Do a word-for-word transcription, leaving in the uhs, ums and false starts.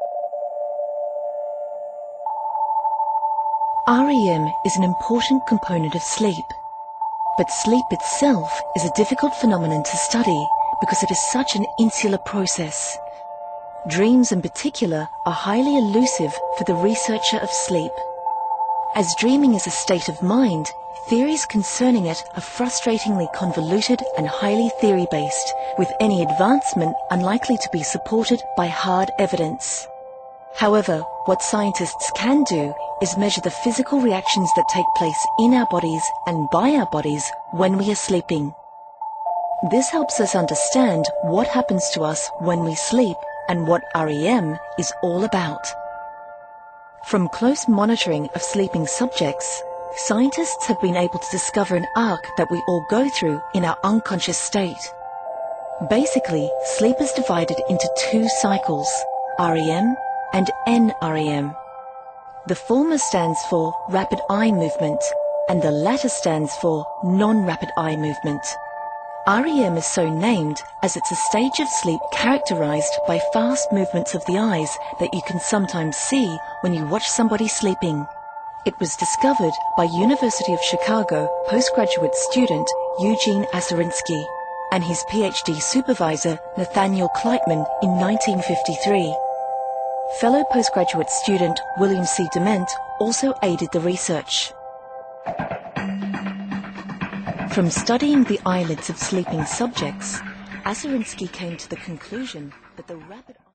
R E M is an important component of sleep, but sleep itself is a difficult phenomenon to study because it is such an insular process. Dreams in particular are highly elusive for the researcher of sleep. As dreaming is a state of mind, theories concerning it are frustratingly convoluted and highly theory-based, with any advancement unlikely to be supported by hard evidence. However, what scientists can do is measure the physical reactions that take place in our bodies and by our bodies when we are sleeping. This helps us understand what happens to us when we sleep and what R E M is all about. From close monitoring of sleeping subjects, scientists have been able to discover an arc that we all go through in our unconscious state. Basically, sleep is divided into two cycles, R E M and N R E M. The former stands for rapid eye movement, and the latter stands for non-rapid eye movement. R E M is so named as it's a stage of sleep characterized by fast movements of the eyes that you can sometimes see when you watch somebody sleeping. It was discovered by University of Chicago postgraduate student Eugene Aserinsky and his PhD supervisor Nathaniel Kleitman in nineteen fifty-three. Fellow postgraduate student William C. Dement also aided the research. From studying the eyelids of sleeping subjects, Aserinsky came to the conclusion that the rapid